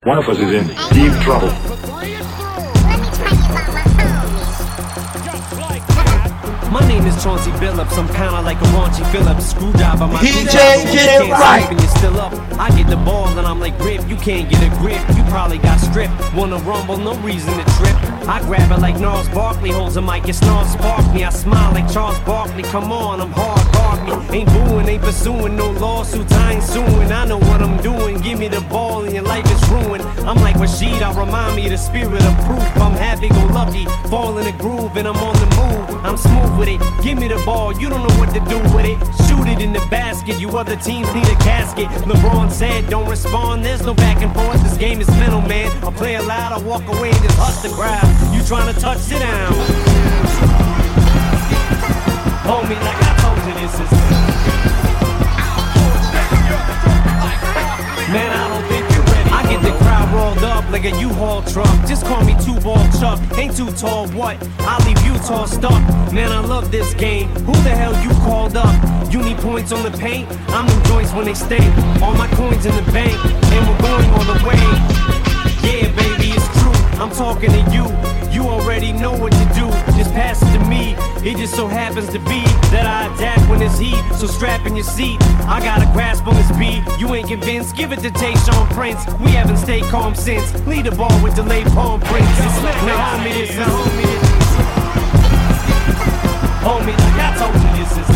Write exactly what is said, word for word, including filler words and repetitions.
One of us is in deep trouble. My name is Chauncey Billups, I'm kinda like a raunchy Phillips. Screwdriver, my D J, get it right. And you're still up. I get the ball and I'm like, grip, you can't get a grip. You probably got stripped. Wanna rumble, no reason to trip. I grab it like Gnarls Barkley holds a mic, it snarls spark me. I smile like Charles Barkley, come on, I'm hard, guard me. Ain't booing, ain't pursuing, no lawsuits, I ain't suing. I know what I'm doing, give me the ball and your life is ruined. I'm like Rashid, I remind me of the spirit of proof. I'm happy-go-lucky, fall in a groove and I'm on the move. I'm smooth with it, give me the ball, you don't know what to do with it. Shoot it in the basket, you other teams need a casket. LeBron said, don't respond, there's no back and forth. This game is mental, man. I play it loud, I walk away and just hush the crowd. You tryna touch, sit down. Hold me like I told you this is. Man, I don't think you're ready. I get the crowd rolled up like a U-Haul truck. Just call me two-ball Chuck. Ain't too tall, what? I'll leave Utah stuck. Man, I love this game. Who the hell you called up? You need points on the paint? I'm them joints when they stink. All my coins in the bank, and we're going all the way. Yeah, baby, it's true. I'm talking to you. You already know what to do. Just pass it to me. It just so happens to be that I attack when it's heat. So strap in your seat. I got a grasp on this beat. You ain't convinced? Give it to Tayshaun Prince. We haven't stayed calm since. Lead the ball with delayed palm prints. Now hold me this, now hold me this. Hold me like I told you this is.